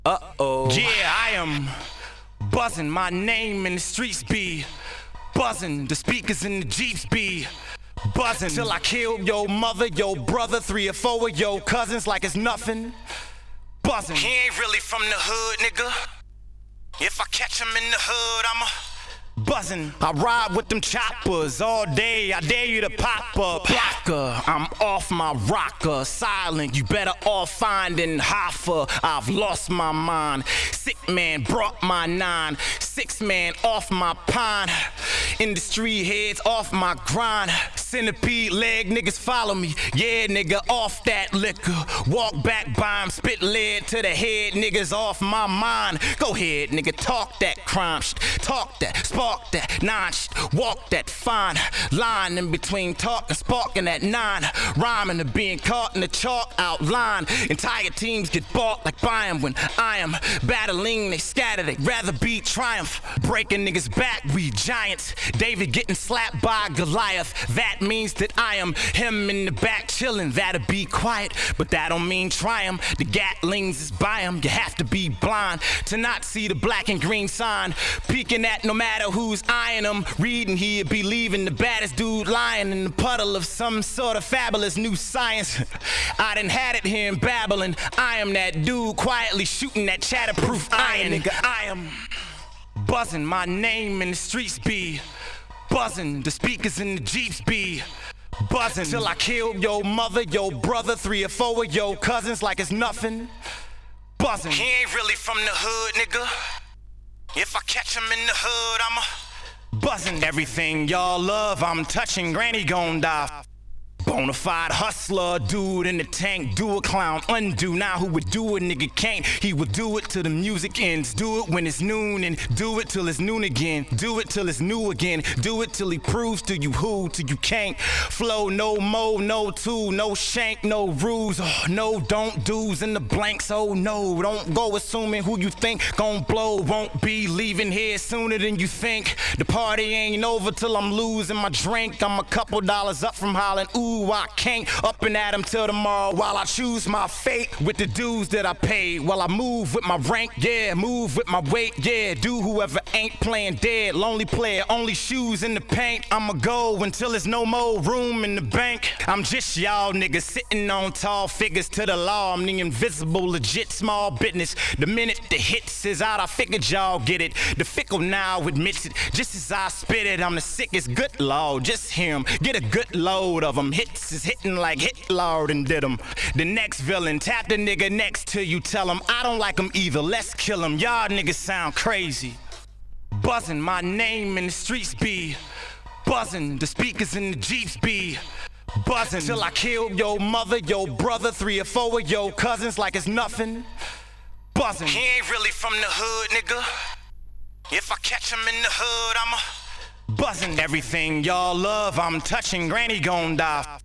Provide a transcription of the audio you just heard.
Uh-oh. Yeah, I am buzzing. My name in the streets be buzzing. The speakers in the Jeeps be buzzing. Till I kill your mother, your brother, 3 or 4 of your cousins like it's nothing. Buzzing. He ain't really from the hood, nigga. If I catch him in the hood, I'ma buzzing. I ride with them choppers all day. I dare you to pop up. Blocker, I'm off my rocker. Silent, you better off finding Hoffa. I've lost my mind. Sick man brought my 9. 6 man off my pine. Industry heads off my grind. Centipede leg niggas follow me. Yeah, nigga, off that liquor. Walk back by him, spit lead to the head. Niggas off my mind. Go ahead, nigga, talk that crime shit. Talk that, spark that 9 shit. Walk that fine line in between talk and sparking that 9. Rhyming to being caught in the chalk outline. Entire teams get bought like buying when I am battling. They scatter, they rather be triumph. Breaking niggas back, we giants. David getting slapped by Goliath. That means that I am him in the back chilling. That'll be quiet, but that don't mean triumph. The Gatlings is by him. You have to be blind to not see the black and green sign. Peeking at no matter who's eyeing him. Reading here, be leaving the baddest dude lying in the puddle of some sort of fabulous new science. I done had it here in Babylon. I am that dude quietly shooting that chatterproof iron. Nigga, I am buzzing. My name in the streets be buzzing. The speakers in the Jeeps be buzzing. Till I kill your mother, your brother, 3 or 4 of your cousins like it's nothing. Buzzing. He ain't really from the hood, nigga. If I catch him in the hood, I'ma buzzing. Everything y'all love, I'm touching. Granny gon' die. Bonafide hustler, dude in the tank, do a clown, undo. Now who would do it, nigga can't. He would do it till the music ends. Do it when it's noon and do it till it's noon again. Do it till it's new again. Do it till he proves to you who, till you can't. Flow, no mo, no tool, no shank, no rules. Oh, no, don't do's in the blanks. Oh no, don't go assuming who you think gon' blow. Won't be leaving here sooner than you think. The party ain't over till I'm losing my drink. I'm a couple dollars up from hollering, ooh, I can't. Up and at 'em till tomorrow while I choose my fate with the dues that I paid. While I move with my rank, yeah, move with my weight, yeah. Do whoever ain't playing dead. Lonely player, only shoes in the paint. I'ma go until there's no more room in the bank. I'm just y'all niggas sitting on tall figures to the law. I'm the invisible, legit small business. The minute the hits is out, I figured y'all get it. The fickle now admits it. Just as I spit it, I'm the sickest. Good lord, just hear 'em. Get a good load of 'em. Hits is hitting like Hitler and did 'em. The next villain, tap the nigga next to you. Tell him I don't like him either. Let's kill him. Y'all niggas sound crazy. Buzzing, my name in the streets be buzzing. The speakers in the Jeeps be buzzing. Till I kill your mother, your brother, 3 or 4 of your cousins like it's nothing. Buzzing. He ain't really from the hood, nigga. If I catch him in the hood, I'ma buzzing. Everything y'all love, I'm touching. Granny gon' die.